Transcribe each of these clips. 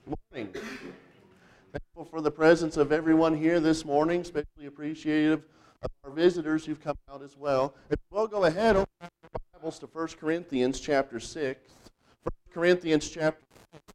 Good morning. Thankful for the presence of everyone here this morning, especially appreciative of our visitors who've come out as well. If we'll go ahead, open our Bibles to 1 Corinthians chapter 6. 1 Corinthians chapter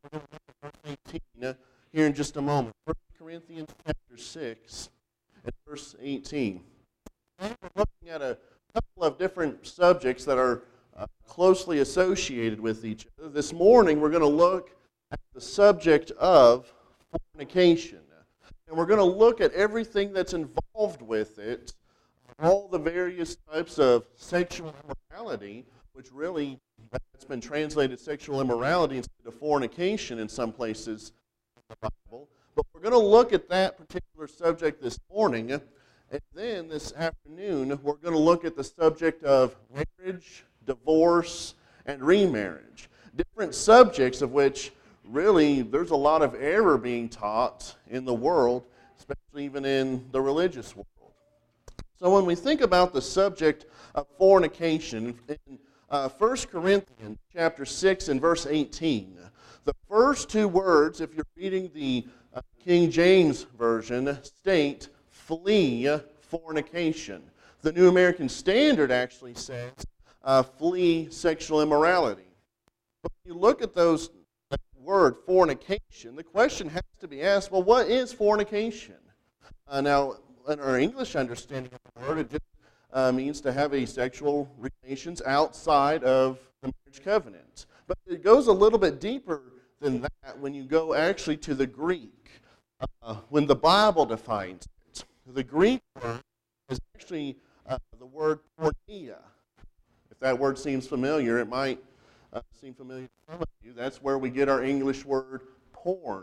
18 here in just a moment. 1 Corinthians chapter 6 and verse 18. We're looking at a couple of different subjects that are closely associated with each other. This morning we're going to look at the subject of fornication. And we're going to look at everything that's involved with it, all the various types of sexual immorality, which really has been translated sexual immorality instead of fornication in some places in the Bible. But we're going to look at that particular subject this morning. And then this afternoon, we're going to look at the subject of marriage, divorce, and remarriage. Different subjects of which really there's a lot of error being taught in the world, especially even in the religious world. So when we think about the subject of fornication, in 1 Corinthians chapter 6 and verse 18, the first two words, if you're reading the King James Version, state, flee fornication. The New American Standard actually says, flee sexual immorality. But when you look at that word, fornication, the question has to be asked, well, what is fornication? Now, in our English understanding of the word, it just means to have a sexual relations outside of the marriage covenant. But it goes a little bit deeper than that when you go actually to the Greek, when the Bible defines it. The Greek word is actually the word porneia. If that word seems familiar, it might seem familiar to some of you. That's where we get our English word porn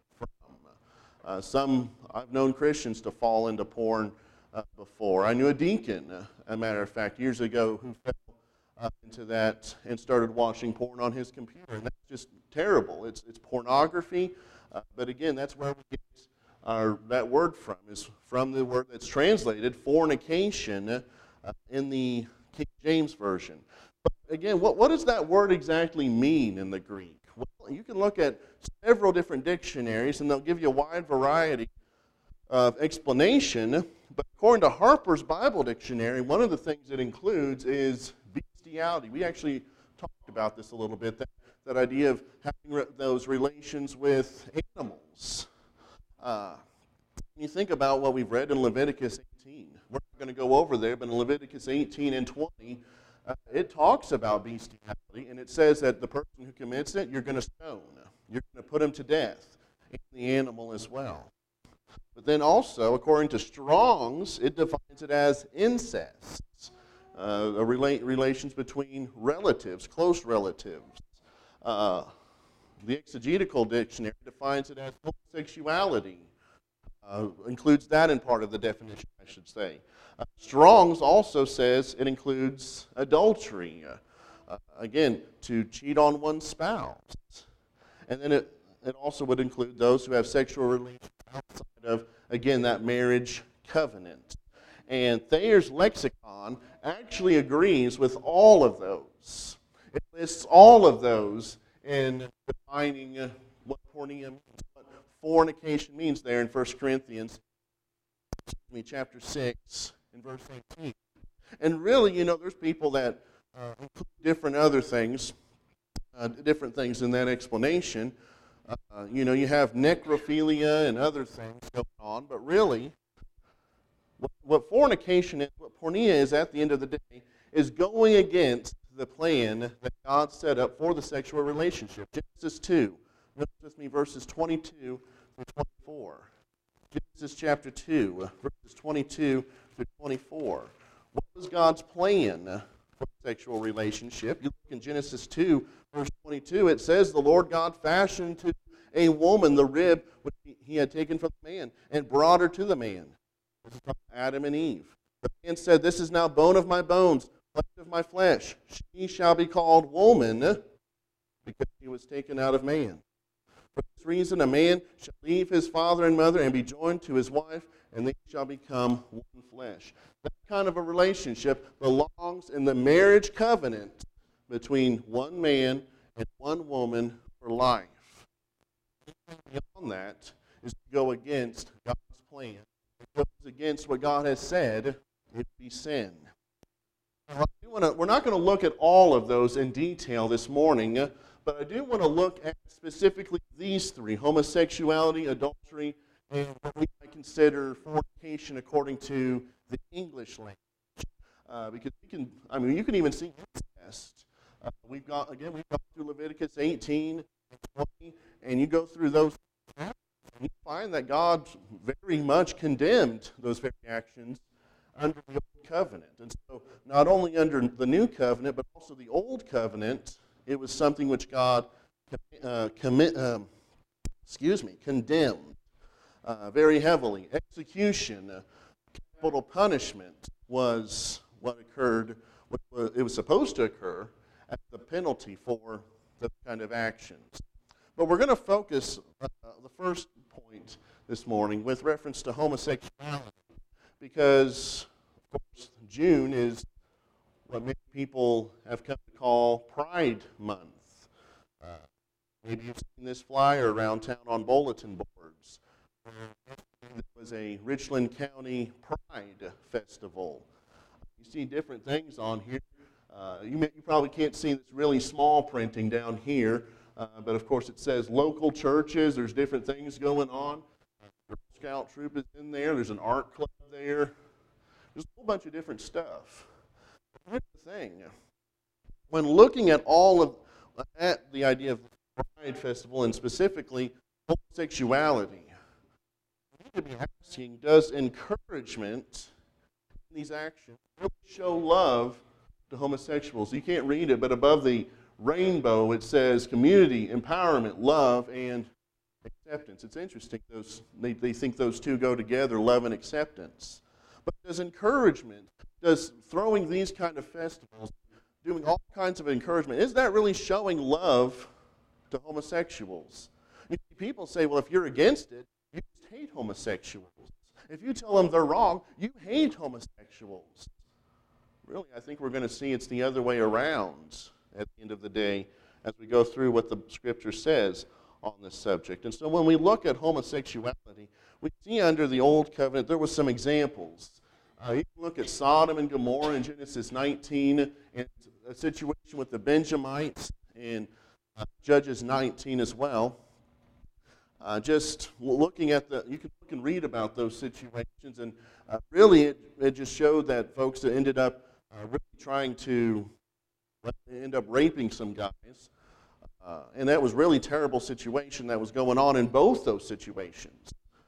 from. I've known Christians to fall into porn before. I knew a deacon, a matter of fact, years ago who fell into that and started watching porn on his computer. And that's just terrible. It's pornography. But again, that's where we get that word from, is from the word that's translated fornication in the King James Version. But again, what does that word exactly mean in the Greek? Well, you can look at several different dictionaries, and they'll give you a wide variety of explanation. But according to Harper's Bible Dictionary, one of the things it includes is bestiality. We actually talked about this a little bit, that idea of having those relations with animals. You think about what we've read in Leviticus 18. We're not going to go over there, but in Leviticus 18 and 20, it talks about bestiality, and it says that the person who commits it, you're going to stone. You're going to put him to death, and the animal as well. But then also, according to Strong's, it defines it as incest, relations between relatives, close relatives. The Exegetical Dictionary defines it as homosexuality. Includes that in part of the definition, I should say. Strong's also says it includes adultery. Again, to cheat on one's spouse. And then it also would include those who have sexual relations outside of, again, that marriage covenant. And Thayer's lexicon actually agrees with all of those. It lists all of those in defining what porneia means, what fornication means there in 1 Corinthians chapter 6 and verse 18. And really, there's people that include different things in that explanation. You have necrophilia and other things going on, but really, what fornication is, what porneia is at the end of the day, is going against the plan that God set up for the sexual relationship. Genesis 2, notice with me verses 22 through 24. Genesis chapter 2, verses 22 through 24. What was God's plan for sexual relationship? You look in Genesis 2, verse 22, it says, the Lord God fashioned to a woman the rib which he had taken from the man and brought her to the man. This is from Adam and Eve. The man said, this is now bone of my bones, flesh of my flesh. She shall be called woman because she was taken out of man. For this reason, a man shall leave his father and mother and be joined to his wife, and they shall become one flesh. That kind of a relationship belongs in the marriage covenant between one man and one woman for life. Anything on that is to go against God's plan. It goes against what God has said, it would be sin. We're not going to look at all of those in detail this morning, but I do want to look at specifically these three: homosexuality, adultery, and what we might consider fornication according to the English language. Because you can even see incest. We've gone through Leviticus 18 and 20, and you go through those, and you find that God very much condemned those very actions under the Old Covenant. And so, not only under the New Covenant, but also the Old Covenant, it was something which God condemned very heavily. Execution, capital punishment was what occurred. It was supposed to occur as the penalty for those kind of actions. But we're going to focus the first point this morning with reference to homosexuality, because, of course, June is what many people have come to call Pride Month. Maybe you've seen this flyer around town on bulletin boards. There was a Richland County Pride Festival. You see different things on here. You probably can't see this really small printing down here, but of course it says local churches. There's different things going on. The Scout Troop is in there. There's an art club there. There's a whole bunch of different stuff. Here's the thing. When looking at at the idea of the Pride Festival and specifically homosexuality, we need to be asking, does encouragement in these actions really show love to homosexuals? You can't read it, but above the rainbow it says community, empowerment, love, and acceptance. It's interesting. They think those two go together, love and acceptance. But does encouragement, does throwing these kind of festivals, doing all kinds of encouragement, is that really showing love to homosexuals? People say, well, if you're against it, you just hate homosexuals. If you tell them they're wrong, you hate homosexuals. Really, I think we're going to see it's the other way around at the end of the day as we go through what the Scripture says on this subject. And so when we look at homosexuality, we see under the Old Covenant there were some examples. You can look at Sodom and Gomorrah in Genesis 19, and a situation with the Benjamites in Judges 19 as well. Just looking at you can look and read about those situations, and really it just showed that folks that ended up really trying to end up raping some guys, and that was really terrible situation that was going on in both those situations.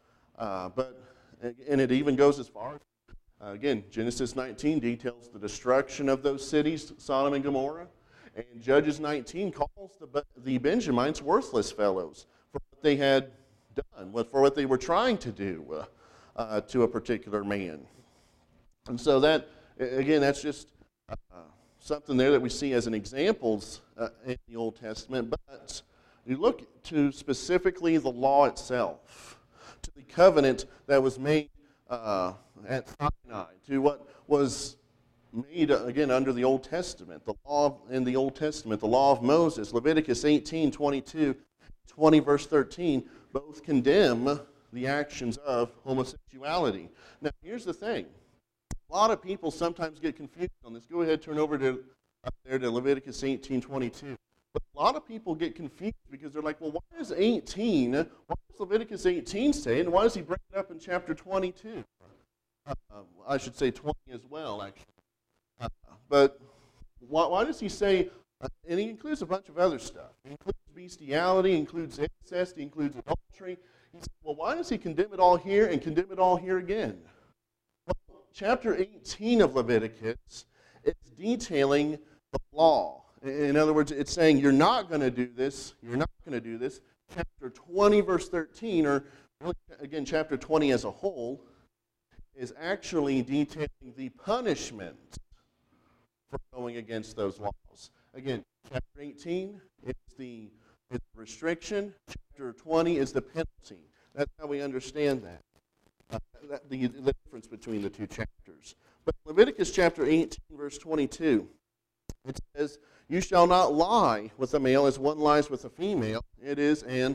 And it even goes as far as, again, Genesis 19 details the destruction of those cities, Sodom and Gomorrah, and Judges 19 calls the Benjamites worthless fellows for what they had done, for what they were trying to do to a particular man. And so that, again, that's just something there that we see as an examples in the Old Testament. But you look to specifically the law itself, to the covenant that was made at Sinai, to what was made, again, under the Old Testament. The law in the Old Testament, the law of Moses, Leviticus 18:22, 20 verse 13, both condemn the actions of homosexuality. Now, here's the thing. A lot of people sometimes get confused on this. Go ahead, turn over to Leviticus 18:22. But a lot of people get confused because they're like, well, why does Leviticus 18 say, and why does he bring it up in chapter 22? I should say 20 as well, actually. But why does he say, and he includes a bunch of other stuff. He includes bestiality, he includes incest, he includes adultery. He says, well, why does he condemn it all here and condemn it all here again? Well, chapter 18 of Leviticus is detailing the law. In other words, it's saying you're not going to do this, you're not going to do this. Chapter 20, verse 13, or really, again, chapter 20 as a whole, is actually detailing the punishment for going against those laws. Again, chapter 18 is the restriction. Chapter 20 is the penalty. That's how we understand that. The difference between the two chapters. But Leviticus chapter 18, verse 22, it says, "You shall not lie with a male as one lies with a female. It is an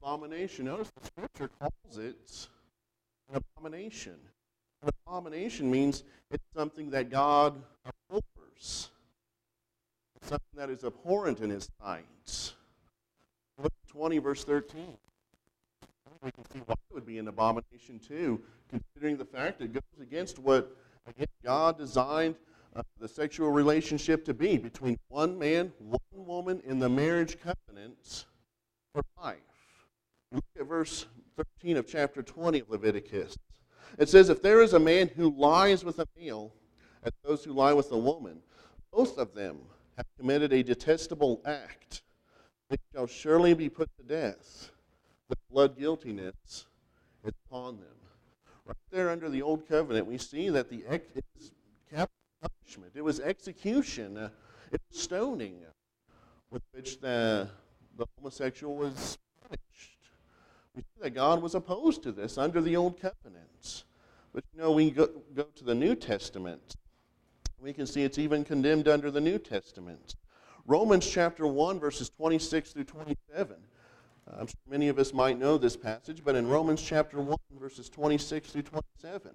abomination. Notice the Scripture calls it an abomination. An abomination means it's something that God abhors. It's something that is abhorrent in His sight. Look at 20, verse 13. We can see why it would be an abomination too, considering the fact it goes against what God designed the sexual relationship to be between one man, one woman in the marriage covenant for life. Look at verse 13 of chapter 20 of Leviticus. It says, if there is a man who lies with a male, and those who lie with a woman, both of them have committed a detestable act. They shall surely be put to death. The blood guiltiness is upon them. Right there under the Old Covenant, we see that it is capital punishment. It was execution. It was stoning with which the homosexual was punished. We see that God was opposed to this under the Old Covenant. But we go to the New Testament. We can see it's even condemned under the New Testament. Romans chapter 1, verses 26 through 27. I'm sure many of us might know this passage, but in Romans chapter 1, verses 26 through 27.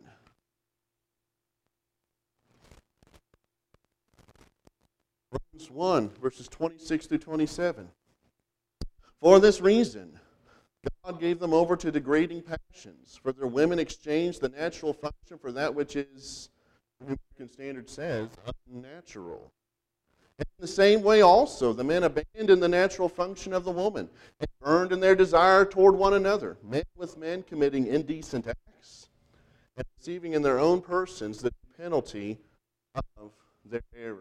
Romans 1, verses 26 through 27. For this reason, God gave them over to degrading passions, for their women exchanged the natural function for that which is, the American Standard says, unnatural. And in the same way also, the men abandoned the natural function of the woman and burned in their desire toward one another, men with men committing indecent acts and receiving in their own persons the penalty of their error.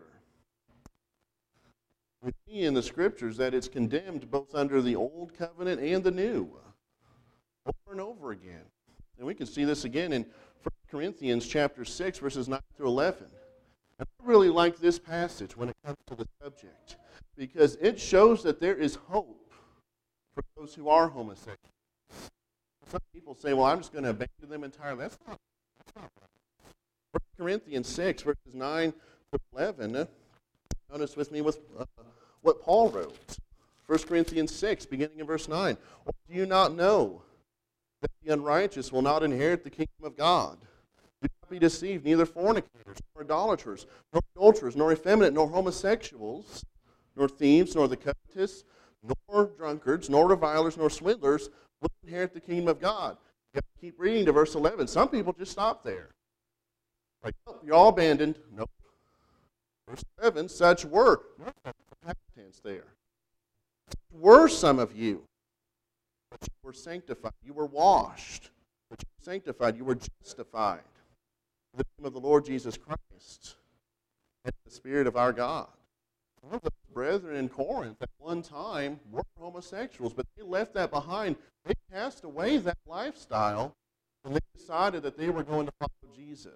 We see in the Scriptures that it's condemned both under the Old Covenant and the New, over and over again. And we can see this again in 1 Corinthians chapter 6, verses 9 through 11. And I really like this passage when it comes to the subject, because it shows that there is hope for those who are homosexuals. Some people say, well, I'm just going to abandon them entirely. That's not right. 1 Corinthians 6, verses 9 to 11. Notice with me what Paul wrote. 1 Corinthians 6, beginning in verse 9. Or do you not know that the unrighteous will not inherit the kingdom of God? Do not be deceived, neither fornicators, nor idolaters, nor adulterers, nor effeminate, nor homosexuals, nor thieves, nor the covetous, nor drunkards, nor revilers, nor swindlers will inherit the kingdom of God. You have to keep reading to verse 11. Some people just stop there. Like, oh, you're all abandoned. Nope. Verse 11, such were. Past tense there. Such were some of you. But you were sanctified. You were washed. But you were sanctified. You were justified. In the name of the Lord Jesus Christ and the Spirit of our God. One of the brethren in Corinth at one time were homosexuals, but they left that behind. They cast away that lifestyle and they decided that they were going to follow Jesus.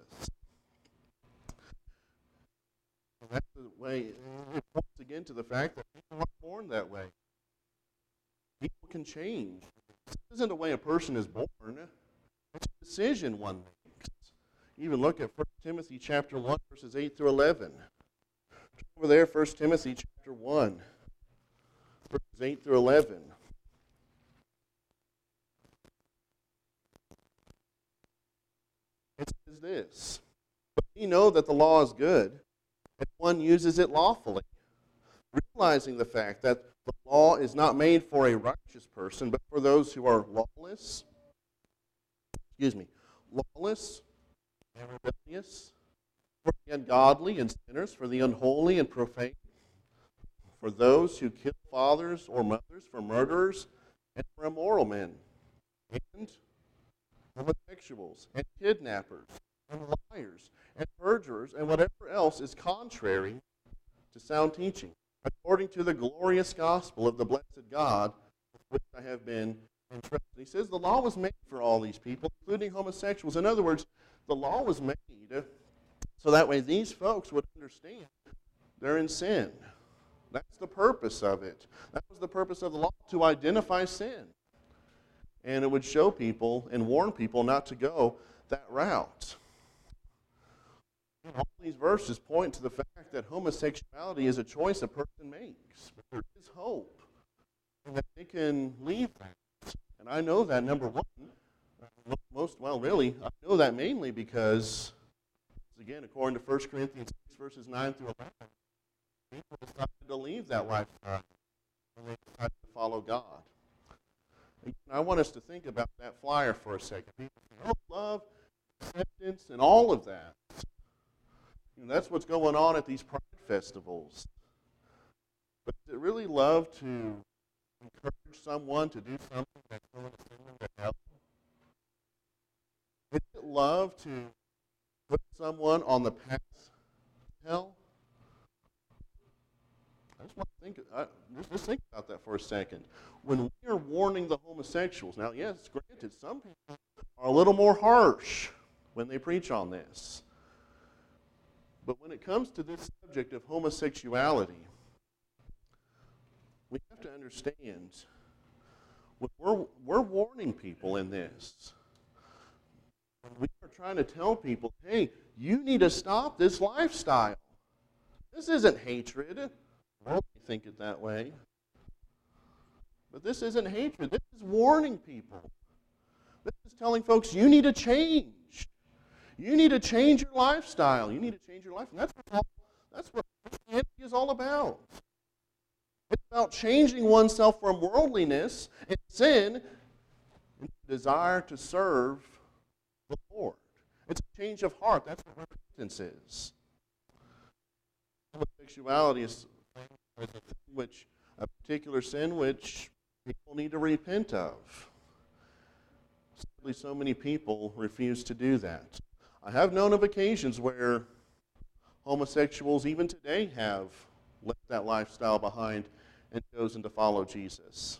And that's the way, it points again to the fact that people aren't born that way. People can change. This isn't the way a person is born. It's a decision one makes. Even look at 1 Timothy chapter 1, verses 8 through 11. Over there, 1 Timothy chapter 1, verses 8 through 11. It says this, but we know that the law is good, if one uses it lawfully, realizing the fact that the law is not made for a righteous person, but for those who are lawless, lawless and rebellious, for the ungodly and sinners, for the unholy and profane, for those who kill fathers or mothers, for murderers, and for immoral men, and homosexuals, and kidnappers, and liars, and perjurers, and whatever else is contrary to sound teaching, according to the glorious gospel of the blessed God, with which I have been entrusted. He says the law was made for all these people, including homosexuals. In other words, the law was made so that way these folks would understand they're in sin. That's the purpose of it. That was the purpose of the law, to identify sin. And it would show people and warn people not to go that route. All these verses point to the fact that homosexuality is a choice a person makes. But there is hope, and that they can leave that I know that, number one. Really, I know that mainly because, again, according to 1 Corinthians 6, verses 9 through 11, people decided to leave that lifestyle and they decided to follow God. Again, I want us to think about that flyer for a second. People say, oh, love, acceptance, and all of that. That's what's going on at these pride festivals. But is it really love to encourage someone to do something that's going to send them to hell? Is it love to put someone on the path to hell? I just want to just think about that for a second. When we are warning the homosexuals, now, yes, granted, some people are a little more harsh when they preach on this. But when it comes to this subject of homosexuality, we have to understand when we're warning people in this. When we are trying to tell people, hey, you need to stop this lifestyle. This isn't hatred. I don't think it that way. But this isn't hatred. This is warning people. This is telling folks, you need to change. You need to change your lifestyle. You need to change your life. And that's what Christianity is all about. It's about changing oneself from worldliness and sin and desire to serve the Lord. It's a change of heart. That's what repentance is. Homosexuality is a particular sin which people need to repent of. Sadly, so many people refuse to do that. I have known of occasions where homosexuals, even today, have left that lifestyle behind and chosen to follow Jesus.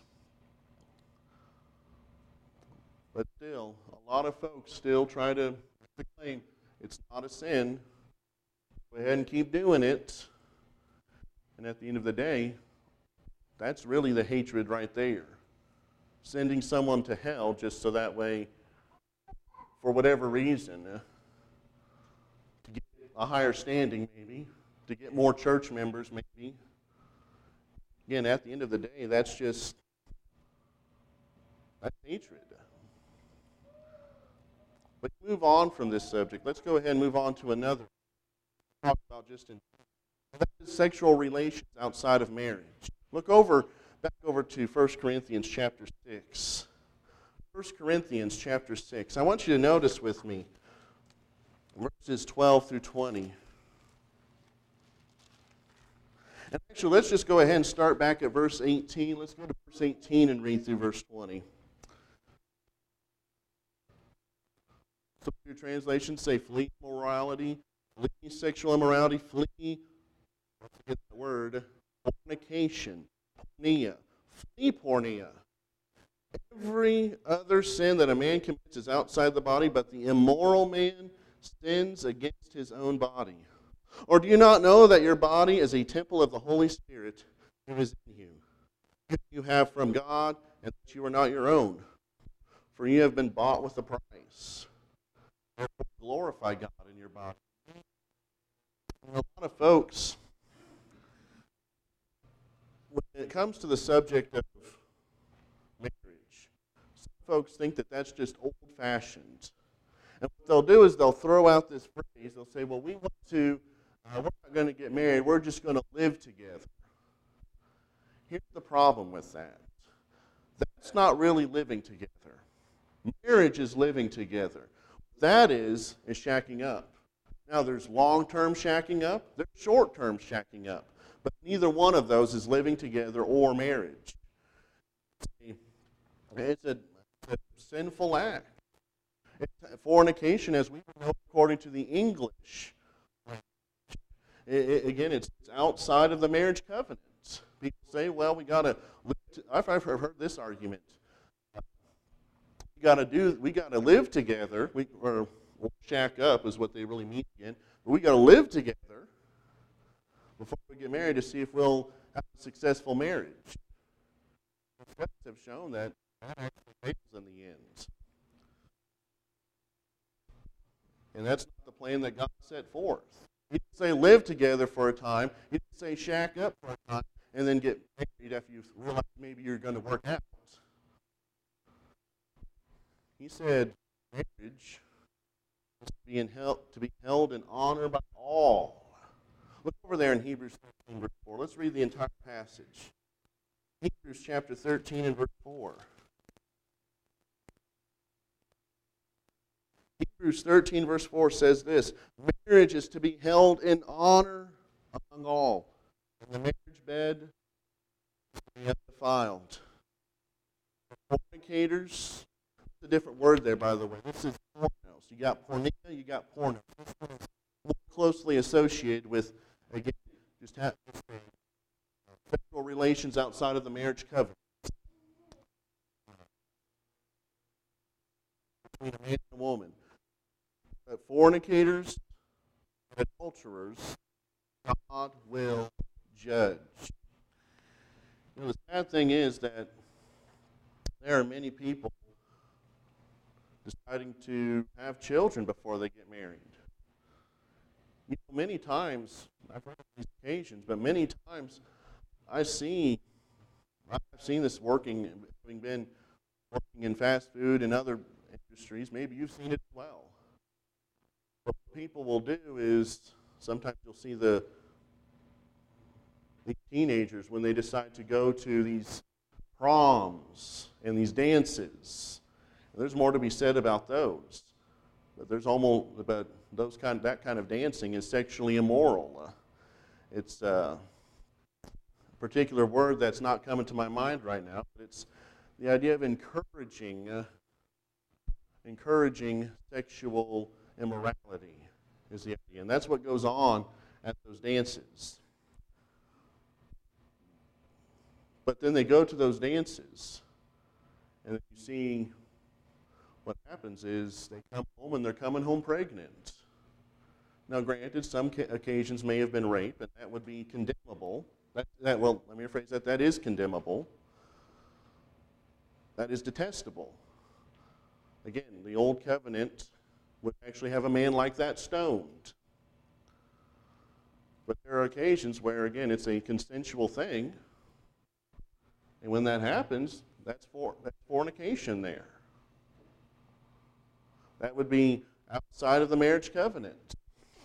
But still, a lot of folks still try to claim it's not a sin. Go ahead and keep doing it. And at the end of the day, that's really the hatred right there. Sending someone to hell just so that way, for whatever reason, to get a higher standing maybe, to get more church members maybe. Again, at the end of the day, that's hatred. But move on from this subject. Let's go ahead and move on to another. Talk about sexual relations outside of marriage. Look back over to 1 Corinthians chapter 6. 1 Corinthians chapter 6. I want you to notice with me verses 12 through 20. And actually, let's just go ahead and start back at verse 18. Let's go to verse 18 and read through verse 20. Some of your translations say, flee morality, flee sexual immorality, flee, don't forget the word, fornication, porneia, flee porneia. Every other sin that a man commits is outside the body, but the immoral man sins against his own body. Or do you not know that your body is a temple of the Holy Spirit who is in you, whom you have from God, and that you are not your own? For you have been bought with a price. Therefore, glorify God in your body. And a lot of folks, when it comes to the subject of marriage, some folks think that that's just old-fashioned. And what they'll do is they'll throw out this phrase. They'll say, well, we're not going to get married. We're just going to live together. Here's the problem with that. That's not really living together. Marriage is living together. That is shacking up. Now, there's long-term shacking up. There's short-term shacking up. But neither one of those is living together or marriage. It's a sinful act. Fornication, as we know, according to the English, again, it's outside of the marriage covenant. People say, well, we got to live. I've heard this argument. We got to live together. Or shack up is what they really mean again. But we got to live together before we get married to see if we'll have a successful marriage. Studies have shown that actually fails in the end. And that's not the plan that God set forth. He didn't say live together for a time. He didn't say shack up for a time and then get married after you realize maybe you're going to work out. He said marriage is to be held in honor by all. Look over there in Hebrews 13, verse 4. Let's read the entire passage. Hebrews chapter 13 and verse 4. Hebrews 13, verse 4 says this: marriage is to be held in honor among all, and the marriage bed be undefiled. Fornicators, it's a different word there, by the way. This is pornos. You got pornea, you got porno. This one is more closely associated with, again, just sexual relations outside of the marriage covenant between a man and a woman. But fornicators and adulterers, God will judge. You know, the sad thing is that there are many people deciding to have children before they get married. You know, many times, I've heard of these occasions, but many times I've seen this working, having been working in fast food and other industries. Maybe you've seen it as well. What people will do is sometimes you'll see these teenagers when they decide to go to these proms and these dances. And there's more to be said about those. But that kind of dancing is sexually immoral. It's a particular word that's not coming to my mind right now, but it's the idea of encouraging sexual immorality is the idea. And that's what goes on at those dances. But then they go to those dances, and you see what happens is they come home and they're coming home pregnant. Now, granted, some occasions may have been rape, and that would be condemnable. Well, let me rephrase that. That is condemnable. That is detestable. Again, the old covenant would actually have a man like that stoned. But there are occasions where, again, it's a consensual thing. And when that happens, that's fornication there. That would be outside of the marriage covenant.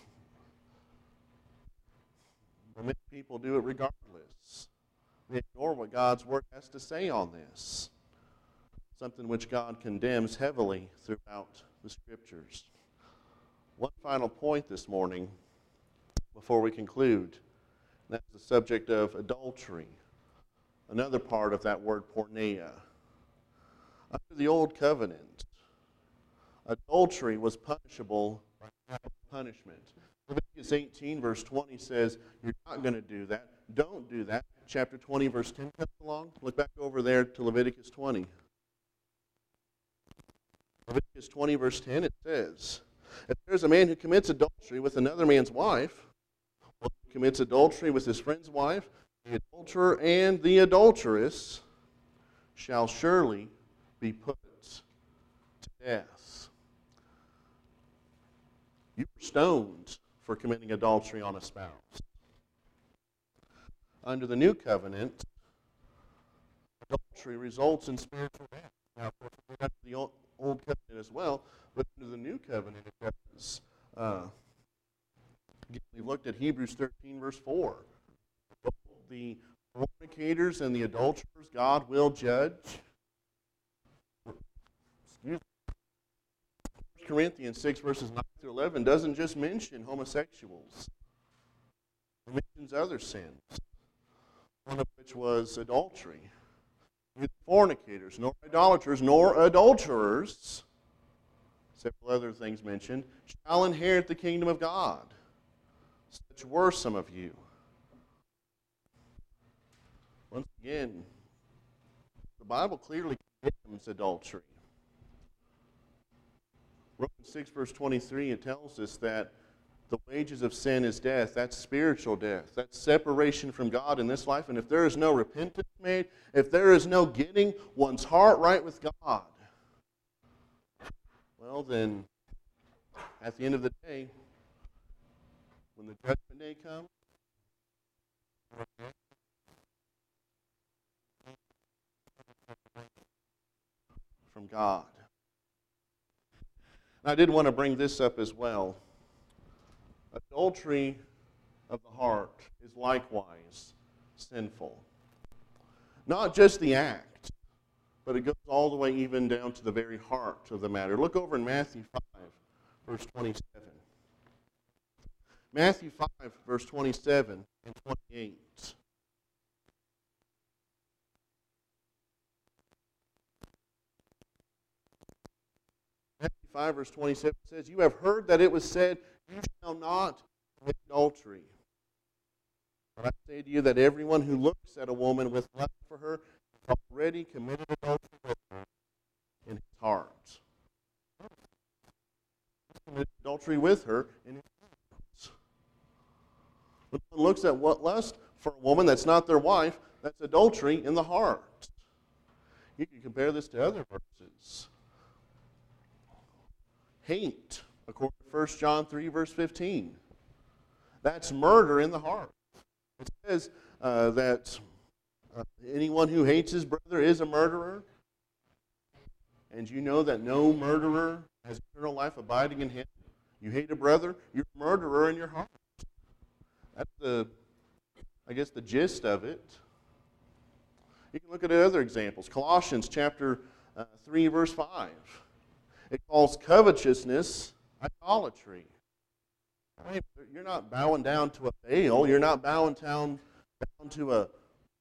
But many people do it regardless. They ignore what God's Word has to say on this. Something which God condemns heavily throughout the Scriptures. One final point this morning before we conclude. That's the subject of adultery. Another part of that word porneia. Under the Old Covenant, adultery was punishable by punishment. Leviticus 18, verse 20 says, you're not going to do that. Don't do that. Chapter 20, verse 10 comes along. Look back over there to Leviticus 20. Leviticus 20, verse 10, it says, if there's a man who commits adultery with another man's wife, or who commits adultery with his friend's wife, the adulterer and the adulteress shall surely be put to death. You were stoned for committing adultery on a spouse. Under the new covenant, adultery results in spiritual death. Now, of course, we're under the old covenant as well, but under the new covenant, it does. We've looked at Hebrews 13, verse 4. The fornicators and the adulterers, God will judge. 1 Corinthians 6, verses 9 through 11 doesn't just mention homosexuals. It mentions other sins, one of which was adultery. Neither fornicators, nor idolaters, nor adulterers, several other things mentioned, shall inherit the kingdom of God. Such were some of you. Once again, the Bible clearly condemns adultery. Romans 6, verse 23, it tells us that the wages of sin is death. That's spiritual death. That's separation from God in this life. And if there is no repentance made, if there is no getting one's heart right with God, well then, at the end of the day, when the judgment day comes, from God. And I did want to bring this up as well. Adultery of the heart is likewise sinful. Not just the act, but it goes all the way even down to the very heart of the matter. Look over in Matthew 5, verse 27. Matthew 5, verse 27 and 28. Matthew 5, verse 27 says, "You have heard that it was said, 'You shall not commit adultery.' But I say to you that everyone who looks at a woman with lust for her has already committed adultery with her in his heart." He's committed adultery with her in his heart. When one looks at what lust for a woman that's not their wife, that's adultery in the heart. You can compare this to other verses. Hate, according to 1 John 3, verse 15. That's murder in the heart. It says that anyone who hates his brother is a murderer. And you know that no murderer has eternal life abiding in him. You hate a brother, you're a murderer in your heart. That's the gist of it. You can look at other examples. Colossians chapter 3, verse 5. It calls covetousness idolatry. You're not bowing down to a Baal. You're not bowing down to a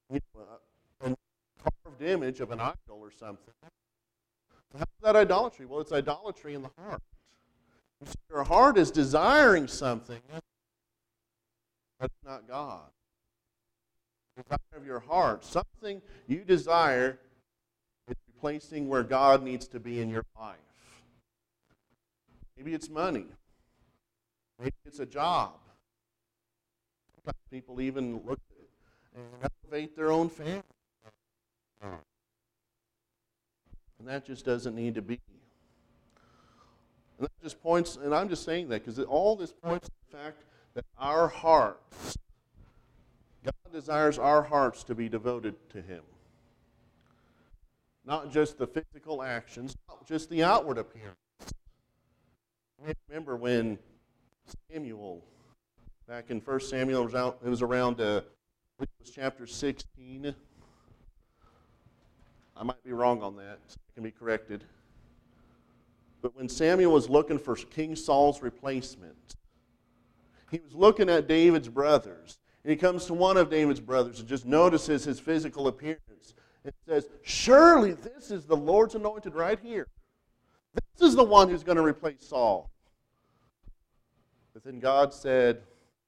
carved image of an idol or something. How is that idolatry? Well, it's idolatry in the heart. Your heart is desiring something that's not God. The desire of your heart, something you desire, is replacing where God needs to be in your life. Maybe it's money. Maybe it's a job. Sometimes people even look at it and elevate their own family. And that just doesn't need to be. And that just points, and I'm just saying that because all this points to the fact that our hearts, God desires our hearts to be devoted to Him. Not just the physical actions, not just the outward appearance. Remember when Samuel, back in 1 Samuel, it was around chapter 16. I might be wrong on that. So I can be corrected. But when Samuel was looking for King Saul's replacement, he was looking at David's brothers. And he comes to one of David's brothers and just notices his physical appearance. And says, "Surely this is the Lord's anointed right here. This is the one who's going to replace Saul." But then God said,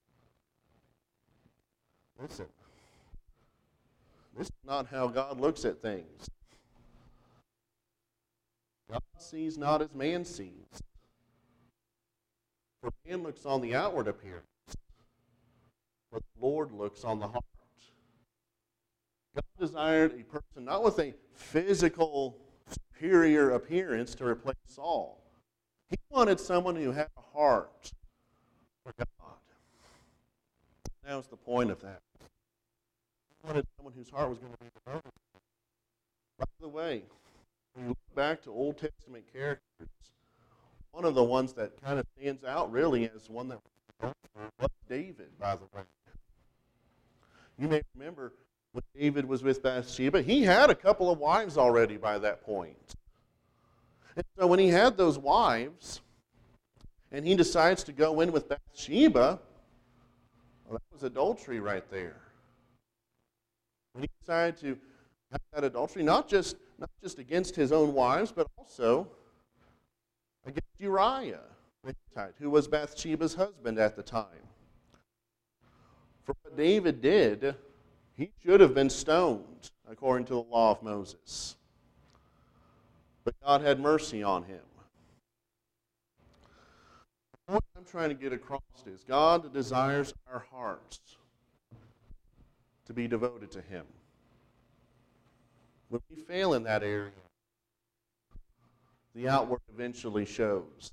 "Listen, this is not how God looks at things. God sees not as man sees. For man looks on the outward appearance, but the Lord looks on the heart." God desired a person not with a physical, superior appearance to replace Saul. He wanted someone who had a heart for God. That was the point of that. He wanted someone whose heart was going to be devoted. By the way, when you look back to Old Testament characters, one of the ones that kind of stands out really as one that was David, by the way. You may remember when David was with Bathsheba, he had a couple of wives already by that point. And so when he had those wives, and he decides to go in with Bathsheba, well, that was adultery right there. When he decided to have that adultery, not just against his own wives, but also against Uriah, who was Bathsheba's husband at the time. For what David did, he should have been stoned, according to the law of Moses. But God had mercy on him. What I'm trying to get across is God desires our hearts to be devoted to Him. When we fail in that area, the outward eventually shows.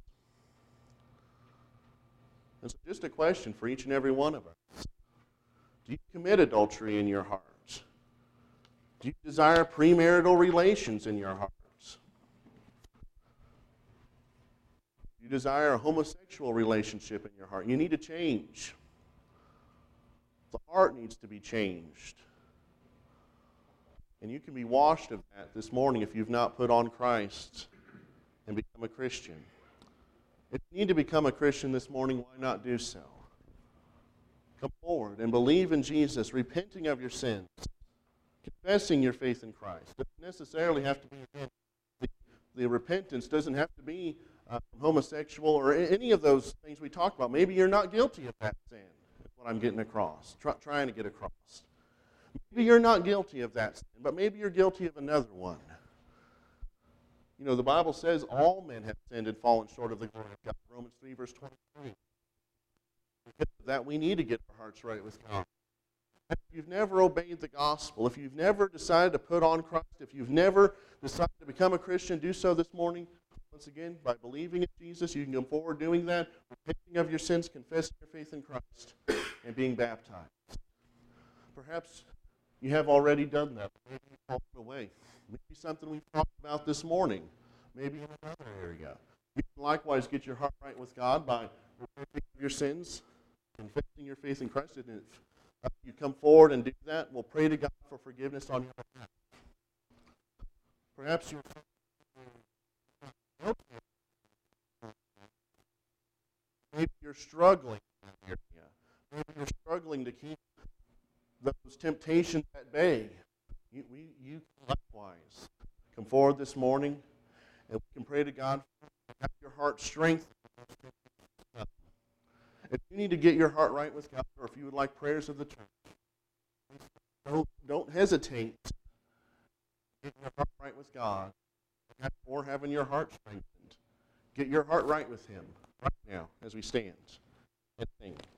And so just a question for each and every one of us. Do you commit adultery in your heart? Do you desire premarital relations in your heart? You desire a homosexual relationship in your heart. You need to change. The heart needs to be changed. And you can be washed of that this morning if you've not put on Christ and become a Christian. If you need to become a Christian this morning, why not do so? Come forward and believe in Jesus, repenting of your sins, confessing your faith in Christ. It doesn't necessarily have to be the repentance doesn't have to be homosexual or any of those things we talked about. Maybe you're not guilty of that sin, is what I'm getting across, trying to get across. Maybe you're not guilty of that sin, but maybe you're guilty of another one. You know, the Bible says all men have sinned and fallen short of the glory of God. Romans 3, verse 23. Because of that, we need to get our hearts right with God. If you've never obeyed the gospel, if you've never decided to put on Christ, if you've never decided to become a Christian, do so this morning. Once again, by believing in Jesus, you can come forward doing that, repenting of your sins, confessing your faith in Christ, and being baptized. Perhaps you have already done that. Maybe you've fallen away. Maybe something we've talked about this morning. Maybe in another area. You can likewise get your heart right with God by repenting of your sins, confessing your faith in Christ. And if you come forward and do that, we'll pray to God for forgiveness on your behalf. Perhaps you're maybe you're struggling in that area. Maybe you're struggling to keep those temptations at bay. You can likewise come forward this morning, and we can pray to God to have your heart strengthened. If you need to get your heart right with God, or if you would like prayers of the church, don't hesitate to get your heart right with God or having your heart strengthened. Get your heart right with Him right now as we stand and sing.